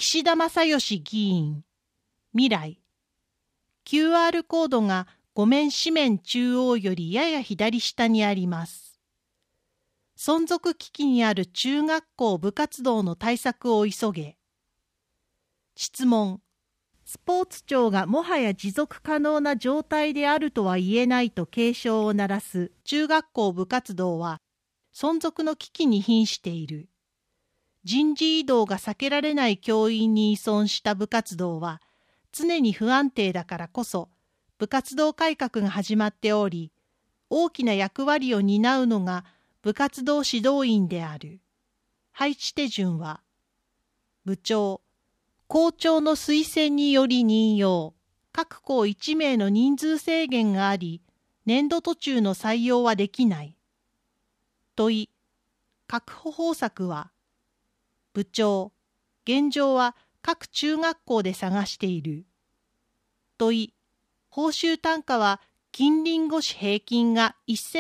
岸田正義議員、未来。QR コードが画面紙面中央よりやや左下にあります。存続危機にある中学校部活動の対策を急げ。質問。スポーツ庁がもはや持続可能な状態であるとは言えないと警鐘を鳴らす中学校部活動は存続の危機に瀕している。人事異動が避けられない教員に依存した部活動は常に不安定だからこそ部活動改革が始まっており、大きな役割を担うのが部活動指導員である。配置手順は、部長、校長の推薦により任用、各校1名の人数制限があり、年度途中の採用はできない。問い、確保方策は、部長、現状は各中学校で探している。問い、報酬単価は近隣5市平均が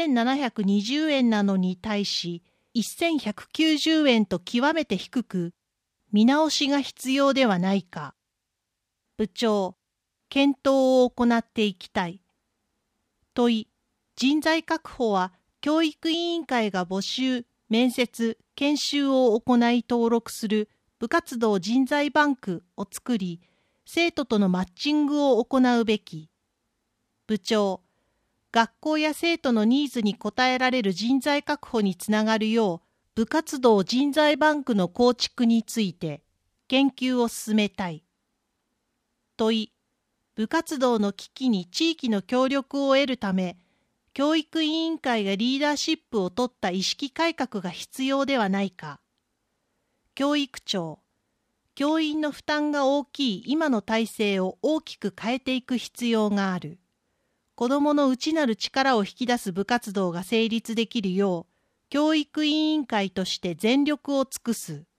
1720円なのに対し、1190円と極めて低く、見直しが必要ではないか。部長、検討を行っていきたい。問い、人材確保は教育委員会が募集、面接、研修を行い登録する部活動人材バンクを作り、生徒とのマッチングを行うべき。部長、学校や生徒のニーズに応えられる人材確保につながるよう、部活動人材バンクの構築について研究を進めたい。問い、部活動の危機に地域の協力を得るため、教育委員会がリーダーシップを取った意識改革が必要ではないか。教育庁、教員の負担が大きい今の体制を大きく変えていく必要がある。子どもの内なる力を引き出す部活動が成立できるよう、教育委員会として全力を尽くす。